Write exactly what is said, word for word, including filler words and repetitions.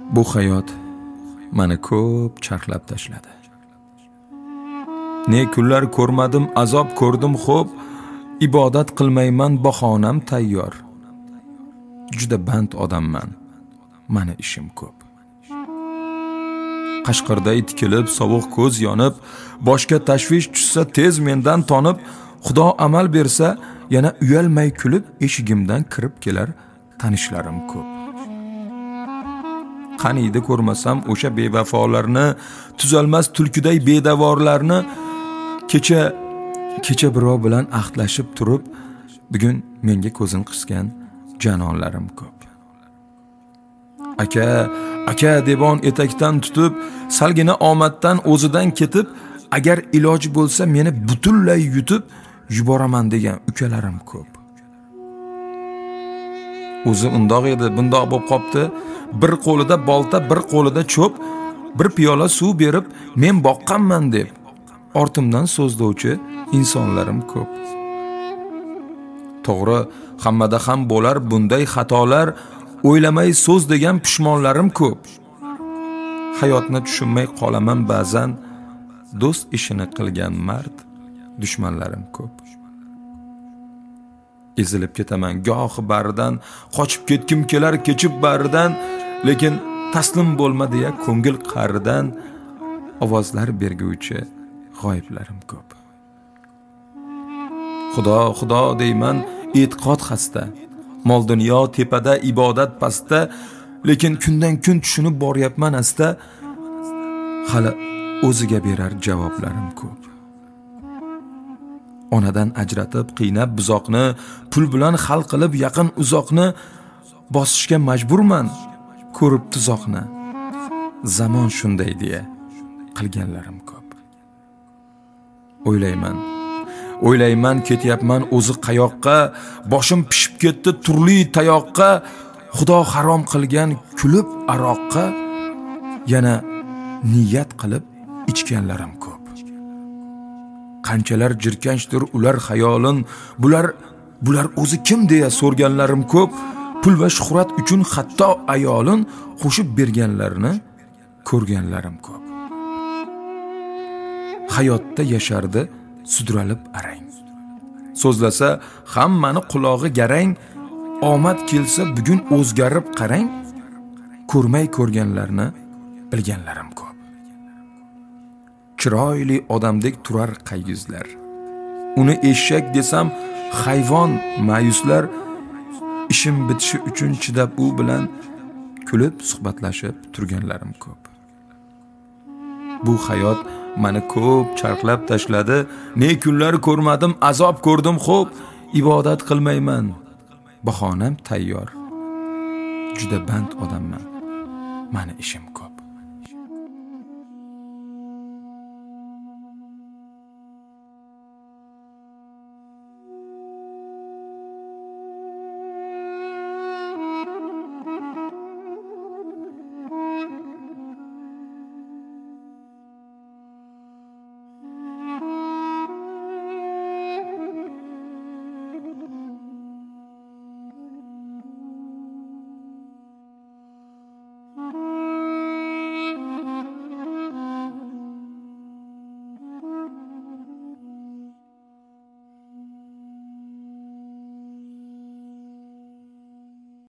Bu hayot meni ko'p charxlab tashladi. Ne kunlar ko'rmadim, azob ko'rdim xo'p, ibodat qilmayman, bahonam tayyor. Juda band odamman, meni ishim ko'p. Qashqirday tikilib, sovuq ko'z yonib, boshga tashvish tushsa tez mendan tonib, Xudo amal bersa, yana uyalmay kulib eshigimdan kirib kelar tanishlarim ko'p. Qaniydi ko'rmasam o'sha bevafolarni, tuzalmas tulkiday bedavorlarni, kecha kecha birov bilan ahdlashib turib, bugun menga ko'zin qisgan janonlarim ko'p. Aka, aka devon etakdan tutib, salgina omaddan o'zidan ketib, agar iloji bo'lsa meni butunlay yutib yuboraman degan ukalarim ko'p. O'zi undoq edi, bundoq bo'lib qopti. Bir qo'lida bolta, bir qo'lida cho'p, bir piyola suv berib, men boqqanman deb ortimdan so'zlovchi insonlarim ko'p. To'g'ri, hammada ham bo'lar bunday xatolar, o'ylamay so'z degan pushmonlarim ko'p. Hayotni tushunmay qolaman ba'zan, do'st ishini qilgan mard dushmanlarim ko'p. Ezilib ketaman gohi baridan, qochib ketkim kelar kechib baridan, lekin taslim bo'lma deya ko'ngil qaridan ovozlar berguvchi g'oyiblarim ko'p. Xudo, Xudo deyman, e'tiqod xasta. Mol dunyo tepada, ibodat pastda, lekin kundan kun tushunib boryapman asta, hali o'ziga berar javoblarim ko'p. Onadan ajratib, qiynab buzoqni, pul bilan hal qilib yaqin uzoqni bosishga majburman, ko'rib tuzoqni. Zamon shunday deya qilganlarim ko'p. O'ylayman, o'ylayman ketyapman o'zi qayoqqa, boshim pishib ketdi turli tayoqqa, Xudo harom qilgan kulib aroqqa, yana niyat qilib ichganlarim ko'p. Qanchalar jirkanchdir ular xayolin, bular bular o'zi kim deya so'rganlarim ko'p. Pul va shuhrat uchun hatto ayolin qo'shib berganlarni ko'rganlarim ko'p. Hayotda yashardi sudralib arang. So'zlasa hammani qulog'i garang, omad kelsa bugun o'zgarib qarang. Ko'rmay ko'rganlarni bilganlarim ko'p. Chiroyli odamdek turar qayyuzlar. Uni eshak desam hayvon ma'yuslar, ishim bitishi uchun chidab u bilan kulib suhbatlashib turganlarim ko'p. Bu hayot meni ko'p charxlab tashladi. Ne kunlar ko'rmadim, azob ko'rdim xo'p, ibodat qilmayman, bahonam tayyor. Juda band odamman, meni ishim